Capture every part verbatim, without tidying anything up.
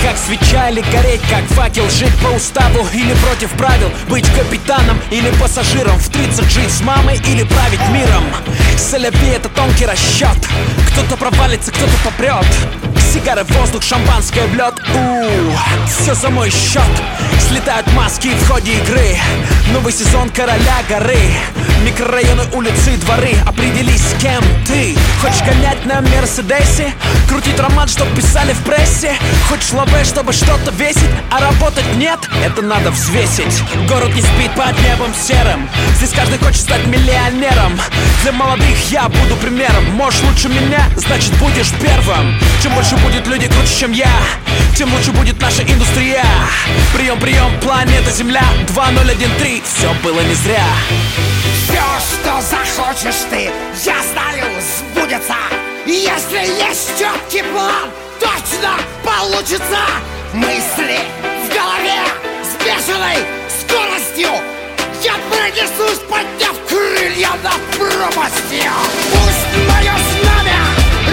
как свеча или гореть как факел, жить по уставу или против правил, быть капитаном или пассажиром, в тридцать жить с мамой или править миром. Соляви — это тонкий расчет, кто-то провалится, кто-то попрет. Сигары, воздух, шампанское в лед. У, все за мой счет. Слетают маски в ходе игры. Новый сезон короля горы. Микрорайоны, улицы, дворы. Определись, с кем ты. Хочешь гонять на Мерседесе? Крутить роман, чтоб писали в прессе? Хочешь лавэ, чтобы что-то весить? А работать нет? Это надо взвесить. Город не спит под небом серым. Здесь каждый хочет стать миллионером. Для молодых я буду примером. Можешь лучше меня, значит будешь первым. Чем больше будет людей круче, чем я, тем лучше будет наша индустрия. Прием, прием, планета Земля. Два ноль один три, все было не зря. Все, что захочешь ты, я знаю, сбудется. Если есть четкий план, точно получится. Мысли в голове с бешеной скоростью. Я пронесусь, подняв крылья над пропастью. Пусть мое знамя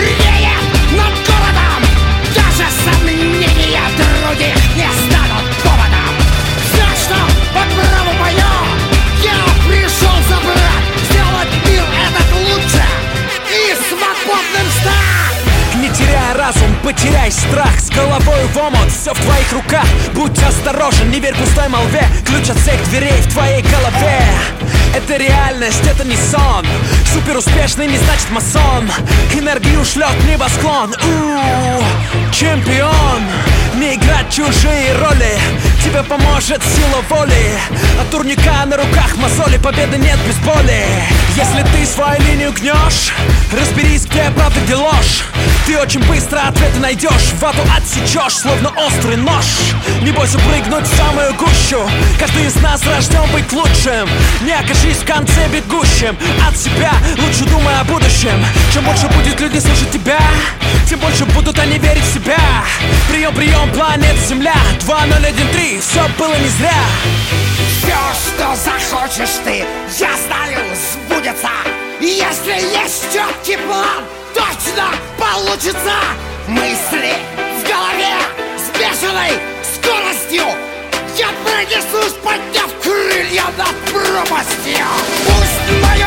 реет над городом. Даже сомнения других не станут поводом. Все, что по праву мое, я пришел забрать. Сделать мир этот лучше и свободным стать. Не теряй разум, потеряй страх. С головой в омут, все в твоих руках. Будь осторожен, не верь пустой молве. Ключ от всех дверей в твоей голове. Это реальность, это не сон. Супер успешный не значит масон. Энергию шлет небосклон. У-у-у, чемпион. Не играть чужие роли. Тебе поможет сила воли. От турника на руках мозоли. Победы нет без боли. Если ты свою линию гнешь, разберись, где правда, где ложь. Ты очень быстро ответы найдешь. Вату отсечешь, словно острый нож. Не бойся прыгнуть в самую гущу. Каждый из нас рожден быть лучшим. Не окажись в конце бегущим от себя. Лучше думай о будущем. Чем больше будет людей слушать тебя, тем больше будут они верить в себя. Прием, прием, планета Земля. Два ноль один три, все было не зря. Все, что захочешь ты, я знаю, сбудется. Если есть четкий план, точно получится. Мысли в голове с бешеной скоростью. Я пронесусь, подняв крылья над пропастью. Пусть мои